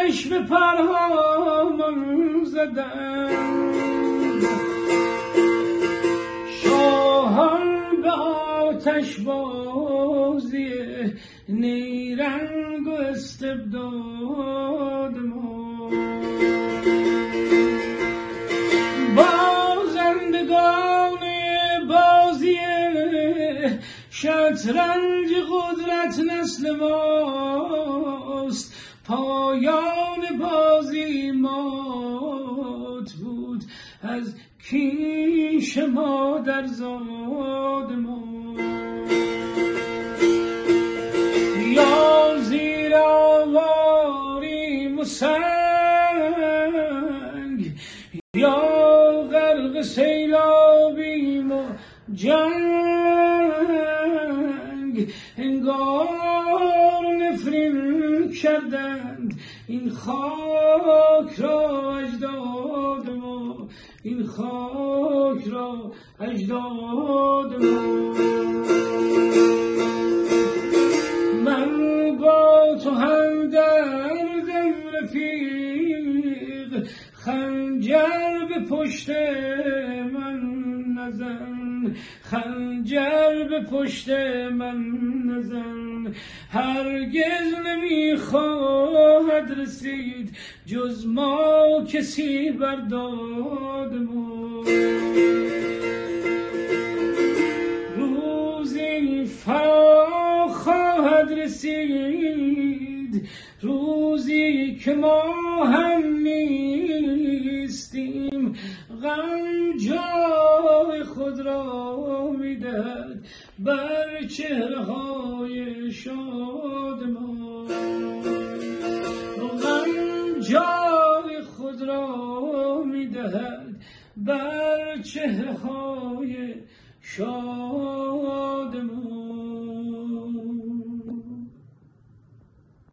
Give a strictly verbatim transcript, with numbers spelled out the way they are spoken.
آتش به پرهامان زدند، شاهان به آتش بازی نیرنگ و استبداد ما، بازندگان بازی شطرنج قدرت نسل ماست. پایان بازی مات بود از کیش مادرزاد ما، یا زیر آواریم و سنگ، یا غرق سیلابیم و جنگ. انگار نفرین کردند این خاک را اجداد ما، این خاک را اجداد ما. من با تو همدردم رفیق، خنجر به پشت من نزن، خنجر به پشت من نزن. هرگز نمیخواهد رسید جز ما کسی بر داد ما. روزی فرا خواهد رسید، روزی که ما هم نیستیم. غم جای خود را میدهد بر چهره‌های شاد ما، غم جای خود را میدهد بر چهره‌های شاد ما.